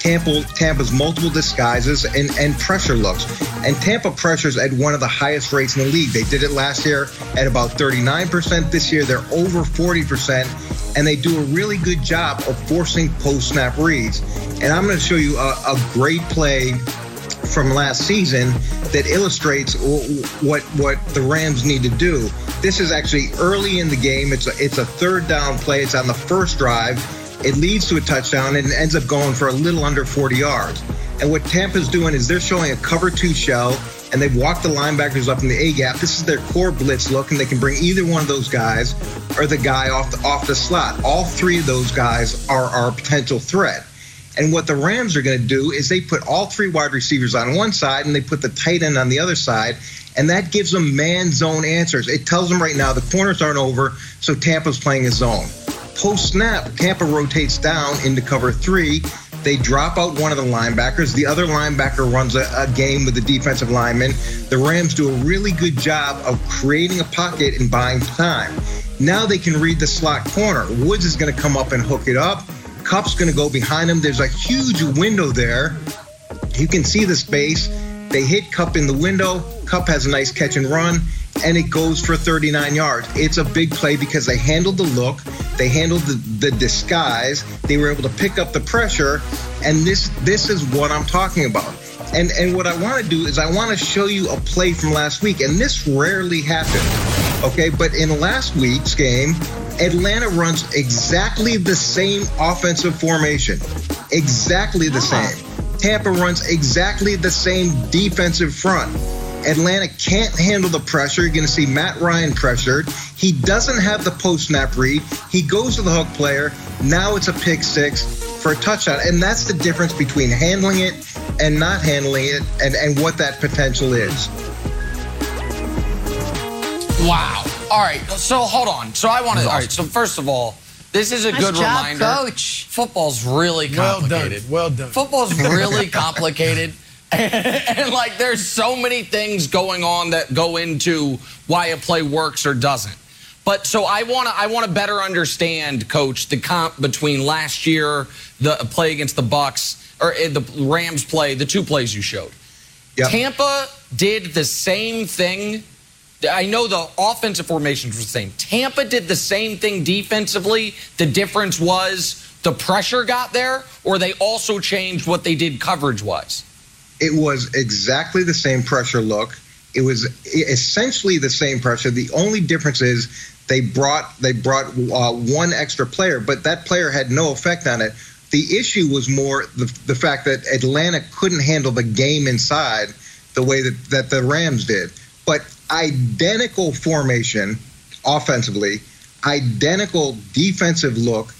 Tampa's multiple disguises and pressure looks. And Tampa pressures at one of the highest rates in the league. They did it last year at about 39%. This year, they're over 40%. And they do a really good job of forcing post-snap reads. And I'm going to show you a great play from last season that illustrates what the Rams need to do. This is actually early in the game. It's a third down play. It's on the first drive. It leads to a touchdown and it ends up going for a little under 40 yards. And what Tampa's doing is they're showing a cover 2 shell, and they've walked the linebackers up in the A-gap. This is their core blitz look, and they can bring either one of those guys or the guy off the slot. All 3 of those guys are a potential threat. And what the Rams are going to do is they put all 3 wide receivers on one side and they put the tight end on the other side, and that gives them man-zone answers. It tells them right now the corners aren't over, so Tampa's playing a zone. Post-snap, Tampa rotates down into cover 3. They drop out one of the linebackers. The other linebacker runs a game with the defensive lineman. The Rams do a really good job of creating a pocket and buying time. Now they can read the slot corner. Woods is going to come up and hook it up. Kupp's going to go behind him. There's a huge window there. You can see the space. They hit Kupp in the window. Kupp has a nice catch and run, and it goes for 39 yards. It's a big play because they handled the look. They handled the disguise. They were able to pick up the pressure, and this is what I'm talking about. And what I want to do is I want to show you a play from last week, and this rarely happened, okay? But in last week's game, Atlanta runs exactly the same offensive formation, exactly the same. Tampa runs exactly the same defensive front. Atlanta can't handle the pressure. You're going to see Matt Ryan pressured. He doesn't have the post-snap read. He goes to the hook player. Now it's a pick 6 for a touchdown. And that's the difference between handling it and not handling it and what that potential is. Wow. All right. So hold on. So all right. So first of all, this is a good reminder. Coach. Football's really complicated. Well done. Football's really complicated. And like there's so many things going on that go into why a play works or doesn't. But so I want to better understand, Coach, the comp between last year, the play against the Bucs, or the Rams play, the 2 plays you showed. Yep. Tampa did the same thing. I know the offensive formations were the same. Tampa did the same thing defensively. The difference was the pressure got there, or they also changed what they did coverage-wise? It was exactly the same pressure look. It was essentially the same pressure. The only difference is they brought one extra player, but that player had no effect on it. The issue was more the fact that Atlanta couldn't handle the game inside the way that the Rams did. But identical formation offensively, identical defensive look,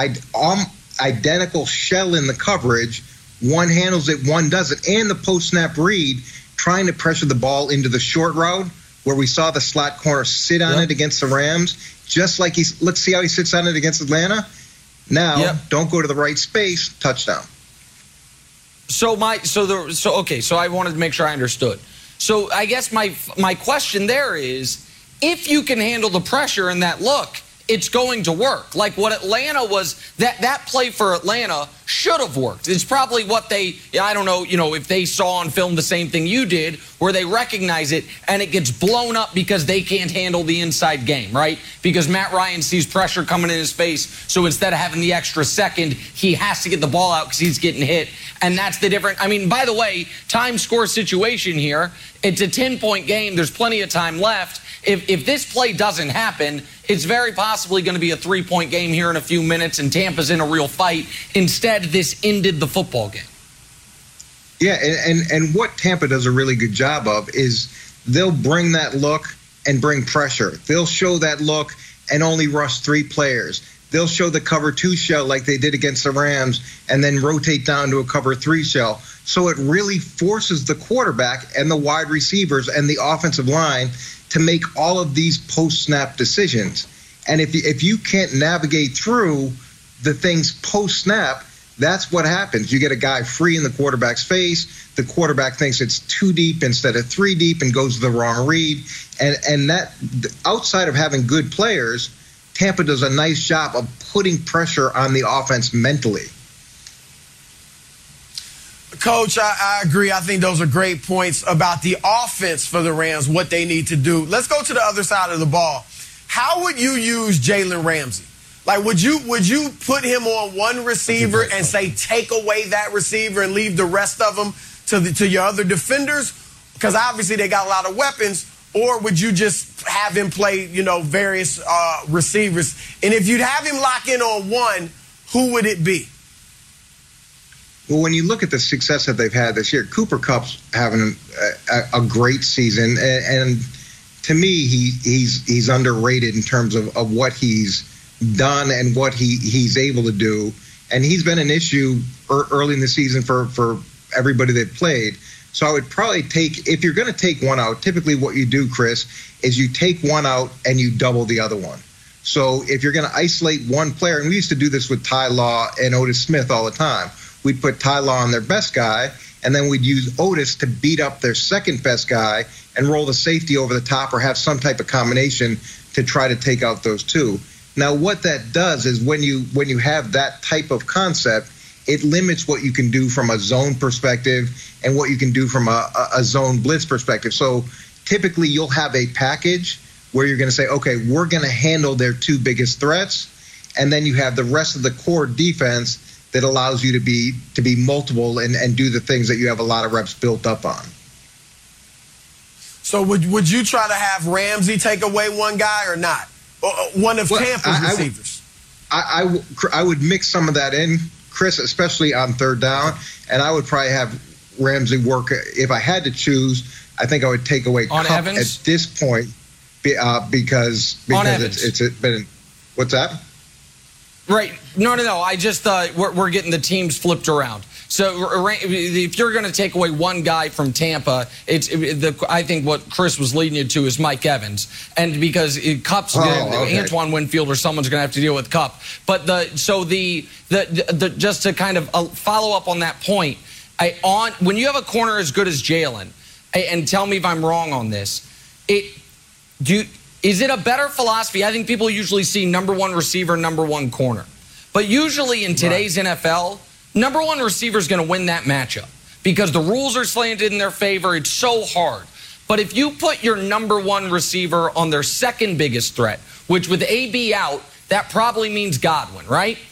identical shell in the coverage. One handles it, one doesn't. And the post-snap read, trying to pressure the ball into the short route, where we saw the slot corner sit on it against the Rams, just like let's see how he sits on it against Atlanta. Now, don't go to the right space, touchdown. So I wanted to make sure I understood. So I guess my question there is, if you can handle the pressure in that look, it's going to work. Like what Atlanta was, that play for Atlanta should have worked. It's probably what I don't know, if they saw on film the same thing you did, where they recognize it and it gets blown up because they can't handle the inside game, right? Because Matt Ryan sees pressure coming in his face, so instead of having the extra second, he has to get the ball out because he's getting hit. And that's the difference. I mean, by the way, time score situation here, it's a 10-point game. There's plenty of time left. If this play doesn't happen, it's very possibly going to be a 3-point game here in a few minutes, and Tampa's in a real fight. Instead, this ended the football game. Yeah, and what Tampa does a really good job of is they'll bring that look and bring pressure. They'll show that look and only rush 3 players. They'll show the cover 2 shell like they did against the Rams and then rotate down to a cover 3 shell. So it really forces the quarterback and the wide receivers and the offensive line to make all of these post-snap decisions. And if you can't navigate through the things post-snap, that's what happens. You get a guy free in the quarterback's face. The quarterback thinks it's 2 deep instead of 3 deep and goes to the wrong read. And that, outside of having good players, Tampa does a nice job of putting pressure on the offense mentally. Coach, I agree. I think those are great points about the offense for the Rams, what they need to do. Let's go to the other side of the ball. How would you use Jalen Ramsey? Like, would you put him on one receiver and say, take away that receiver and leave the rest of them to your other defenders? Because obviously they got a lot of weapons. Or would you just have him play, various receivers? And if you'd have him lock in on one, who would it be? Well, when you look at the success that they've had this year, Cooper Kupp's having a great season, and to me, he's underrated in terms of what he's done and what he's able to do. And he's been an issue early in the season for everybody that played. So I would probably if you're going to take one out, typically what you do, Chris, is you take one out and you double the other one. So if you're going to isolate one player, and we used to do this with Ty Law and Otis Smith all the time, we'd put Ty Law on their best guy, and then we'd use Otis to beat up their second best guy and roll the safety over the top or have some type of combination to try to take out those two. Now, what that does is when you have that type of concept, it limits what you can do from a zone perspective and what you can do from a zone blitz perspective. So typically you'll have a package where you're going to say, okay, we're going to handle their 2 biggest threats, and then you have the rest of the core defense that allows you to be multiple and do the things that you have a lot of reps built up on. So would you try to have Ramsey take away one guy or not? Or one of Tampa's receivers? I would mix some of that in, Chris, especially on 3rd down, and I would probably have Ramsey work. If I had to choose, I think I would take away Kupp at this point because it's been – what's that? Right. No. I just thought we're getting the teams flipped around. So if you're going to take away one guy from Tampa, I think what Chris was leading you to is Mike Evans. And because Kupp's Antoine Winfield or someone's going to have to deal with Kupp. But just to kind of follow up on that point, when you have a corner as good as Jalen, and tell me if I'm wrong on this, is it a better philosophy? I think people usually see number 1 receiver, number 1 corner. But usually in today's NFL, number 1 receiver is going to win that matchup because the rules are slanted in their favor. It's so hard. But if you put your number 1 receiver on their second biggest threat, which with AB out, that probably means Godwin, right?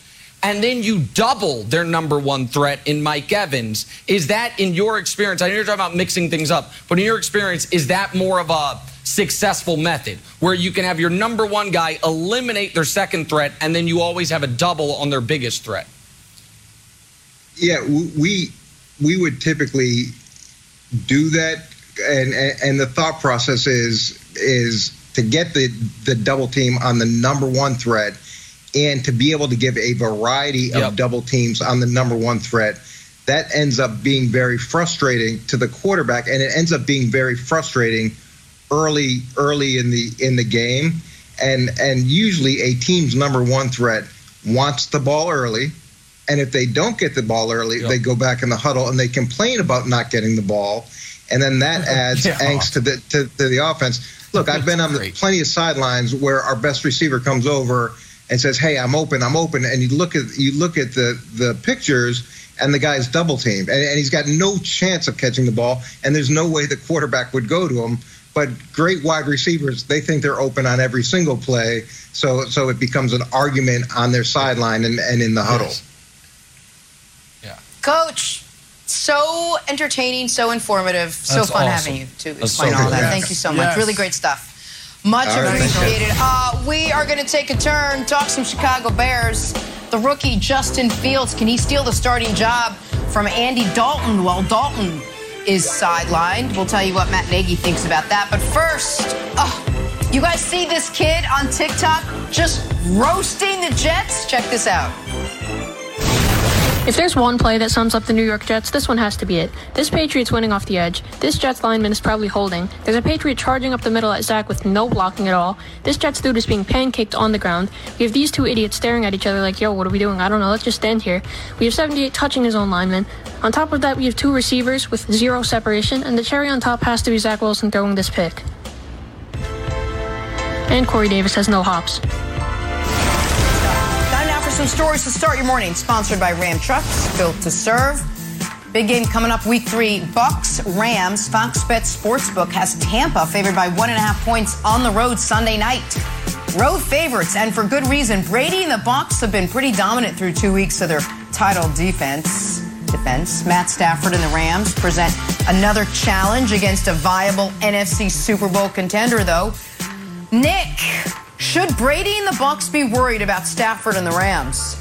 and then you double their number one threat in Mike Evans. Is that, in your experience, I know you're talking about mixing things up, but in your experience, is that more of a successful method where you can have your number one guy eliminate their second threat and then you always have a double on their biggest threat? Yeah, we would typically do that, and the thought process is to get the double team on the number one threat and to be able to give a variety of double teams on the number one threat. That ends up being very frustrating to the quarterback, and it ends up being very frustrating early in the game. And usually a team's number one threat wants the ball early, and if they don't get the ball early, they go back in the huddle and they complain about not getting the ball, and then that adds angst to the offense. Look, I've been on plenty of sidelines where our best receiver comes over and says, "Hey, I'm open," and you look at the pictures, and the guy's double teamed, and he's got no chance of catching the ball, and there's no way the quarterback would go to him. But great wide receivers, they think they're open on every single play, so it becomes an argument on their sideline and in the huddle. Yeah. Coach, so entertaining, so informative, so fun having you to explain all that. Thank you so much. Really great stuff. Much appreciated. We are going to take a turn, talk some Chicago Bears. The rookie Justin Fields, can he steal the starting job from Andy Dalton while Dalton is sidelined? We'll tell you what Matt Nagy thinks about that. But first, you guys see this kid on TikTok just roasting the Jets? Check this out. If there's one play that sums up the New York Jets, this one has to be it. This Patriots winning off the edge. This Jets lineman is probably holding. There's a Patriot charging up the middle at Zach with no blocking at all. This Jets dude is being pancaked on the ground. We have these two idiots staring at each other like, yo, what are we doing? I don't know. Let's just stand here. We have 78 touching his own lineman. On top of that, we have two receivers with zero separation, and the cherry on top has to be Zach Wilson throwing this pick. And Corey Davis has no hops. Some stories to start your morning, sponsored by Ram Trucks, built to serve. Big game coming up, week 3, Bucs, Rams. Fox Bet Sportsbook has Tampa favored by 1.5 points on the road Sunday night. Road favorites, and for good reason. Brady and the Bucs have been pretty dominant through 2 weeks of their title defense. Matt Stafford and the Rams present another challenge against a viable NFC Super Bowl contender, though. Nick, should Brady and the Bucs be worried about Stafford and the Rams?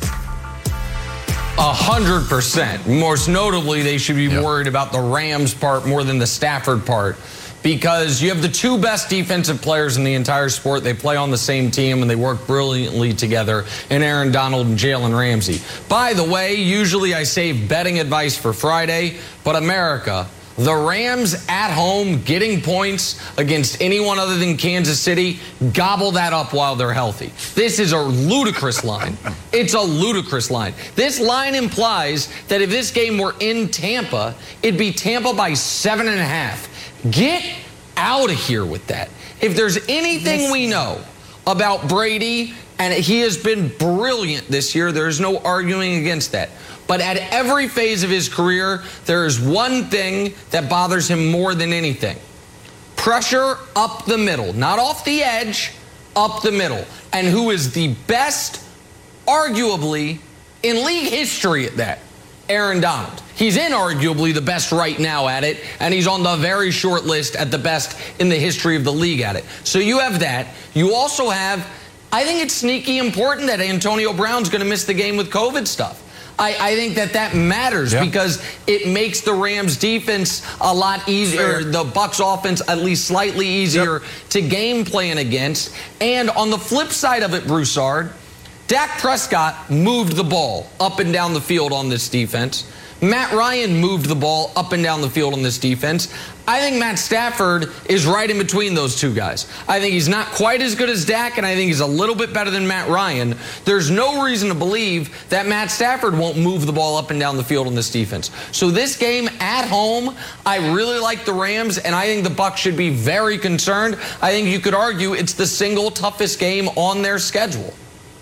100%. Most notably, they should be worried about the Rams part more than the Stafford part, because you have the two best defensive players in the entire sport. They play on the same team, and they work brilliantly together in Aaron Donald and Jalen Ramsey. By the way, usually I save betting advice for Friday, but America, the Rams at home getting points against anyone other than Kansas City, gobble that up while they're healthy. This is a ludicrous line. It's a ludicrous line. This line implies that if this game were in Tampa, it'd be Tampa by 7.5. Get out of here with that. If there's anything we know about Brady, and he has been brilliant this year, there's no arguing against that. But at every phase of his career, there is one thing that bothers him more than anything. Pressure up the middle, not off the edge, up the middle. And who is the best, arguably, in league history at that? Aaron Donald. He's inarguably the best right now at it, and he's on the very short list at the best in the history of the league at it. So you have that. You also have, I think it's sneaky important that Antonio Brown's going to miss the game with COVID stuff. I think that matters because it makes the Rams defense a lot easier, the Bucs offense at least slightly easier to game plan against. And on the flip side of it, Broussard, Dak Prescott moved the ball up and down the field on this defense. Matt Ryan moved the ball up and down the field on this defense. I think Matt Stafford is right in between those two guys. I think he's not quite as good as Dak, and I think he's a little bit better than Matt Ryan. There's no reason to believe that Matt Stafford won't move the ball up and down the field on this defense. So this game at home, I really like the Rams, and I think the Bucs should be very concerned. I think you could argue it's the single toughest game on their schedule.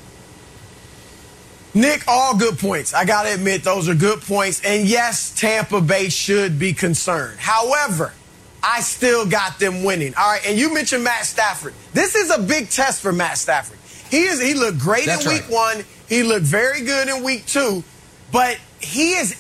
Nick, all good points. I got to admit, those are good points. And yes, Tampa Bay should be concerned. However, I still got them winning. All right, and you mentioned Matt Stafford. This is a big test for Matt Stafford. He looked great in week 1. He looked very good in week 2, but he is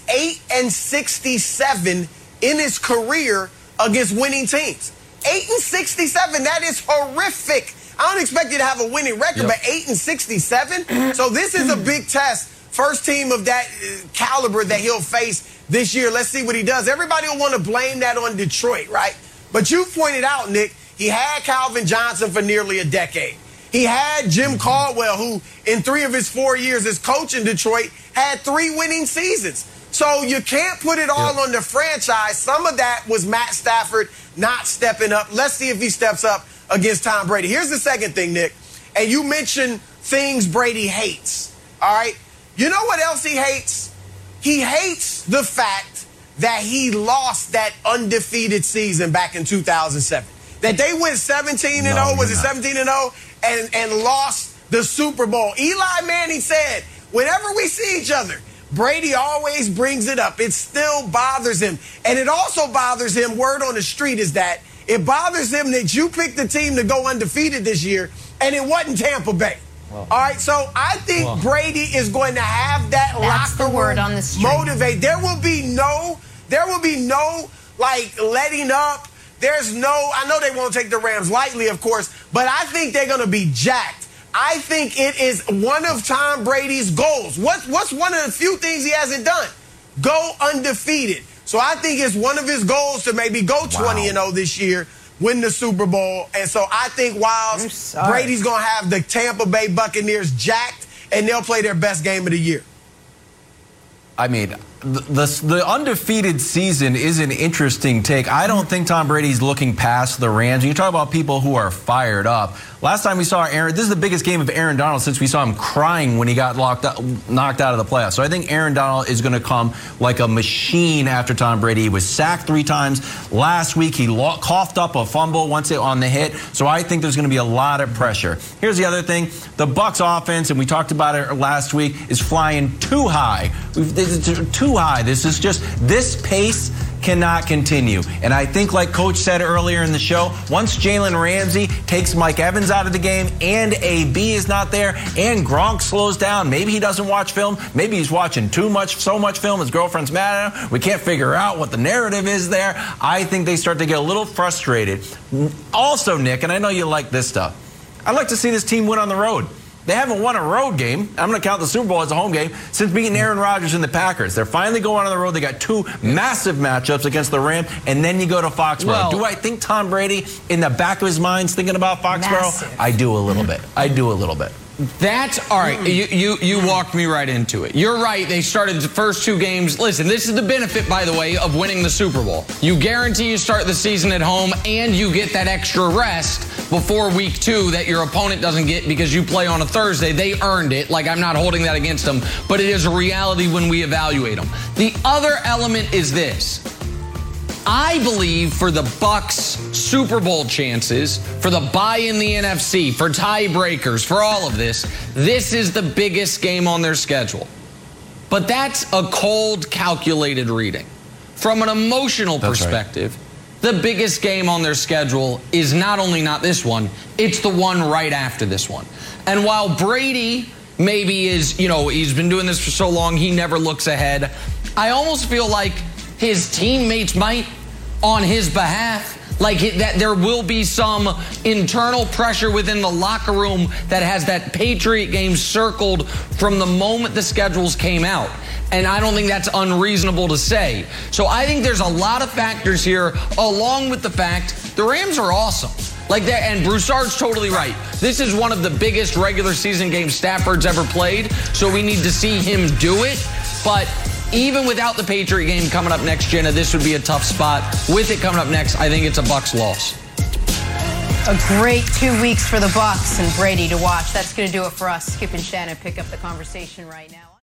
8-67 in his career against winning teams. 8-67, that is horrific. I don't expect you to have a winning record, but 8-67? So this is a big test. First team of that caliber that he'll face this year. Let's see what he does. Everybody will want to blame that on Detroit, right? But you pointed out, Nick, he had Calvin Johnson for nearly a decade. He had Jim Caldwell, who in 3 of his 4 years as coach in Detroit had 3 winning seasons. So you can't put it all on the franchise. Some of that was Matt Stafford not stepping up. Let's see if he steps up against Tom Brady. Here's the second thing, Nick. And you mentioned things Brady hates, all right? You know what else he hates? He hates the fact that he lost that undefeated season back in 2007. That they went 17-0, was it 17-0, and lost the Super Bowl. Eli Manning said, whenever we see each other, Brady always brings it up. It still bothers him. And it also bothers him, word on the street is that, it bothers him that you picked the team to go undefeated this year, and it wasn't Tampa Bay. All right, so I think Brady is going to have that locker room on the street. Motivate. There will be no like letting up. There's no, I know they won't take the Rams lightly, of course, but I think they're going to be jacked. I think it is one of Tom Brady's goals. What's one of the few things he hasn't done? Go undefeated. So I think it's one of his goals to maybe go 20-0 this year, win the Super Bowl. And so I think whilst Brady's going to have the Tampa Bay Buccaneers jacked, and they'll play their best game of the year. I mean, the undefeated season is an interesting take. I don't think Tom Brady's looking past the Rams. You talk about people who are fired up. Last time we saw Aaron, this is the biggest game of Aaron Donald since we saw him crying when he got knocked out of the playoffs. So I think Aaron Donald is going to come like a machine after Tom Brady. He was sacked 3 times last week. He coughed up a fumble once on the hit. So I think there's going to be a lot of pressure. Here's the other thing. The Bucs offense, and we talked about it last week, is flying too high. Too high. This pace cannot continue. And I think, like Coach said earlier in the show, once Jalen Ramsey takes Mike Evans out of the game and AB is not there and Gronk slows down, maybe he doesn't watch film, maybe he's watching so much film, his girlfriend's mad at him, we can't figure out what the narrative is there. I think they start to get a little frustrated. Also, Nick, and I know you like this stuff, I'd like to see this team win on the road. They haven't won a road game. I'm going to count the Super Bowl as a home game since beating Aaron Rodgers and the Packers. They're finally going on the road. They got 2 massive matchups against the Rams, and then you go to Foxborough. Well, do I think Tom Brady, in the back of his mind, is thinking about Foxborough? Massive. I do a little bit. That's all right. You walked me right into it. You're right. They started the first 2 games. Listen, this is the benefit, by the way, of winning the Super Bowl. You guarantee you start the season at home, and you get that extra rest before week 2 that your opponent doesn't get because you play on a Thursday. They earned it. Like, I'm not holding that against them, but it is a reality when we evaluate them. The other element is this. I believe for the Bucs Super Bowl chances, for the bye in the NFC, for tiebreakers, for all of this is the biggest game on their schedule. But that's a cold, calculated reading. From an emotional perspective, the biggest game on their schedule is not only not this one, it's the one right after this one. And while Brady maybe is, he's been doing this for so long, he never looks ahead, I almost feel like his teammates might, on his behalf, that there will be some internal pressure within the locker room that has that Patriot game circled from the moment the schedules came out. And I don't think that's unreasonable to say. So I think there's a lot of factors here, along with the fact the Rams are awesome. Like that, and Broussard's totally right. This is one of the biggest regular season games Stafford's ever played, so we need to see him do it. But even without the Patriot game coming up next, Jenna, this would be a tough spot. With it coming up next, I think it's a Bucs loss. A great 2 weeks for the Bucs and Brady to watch. That's going to do it for us. Skip and Shannon pick up the conversation right now.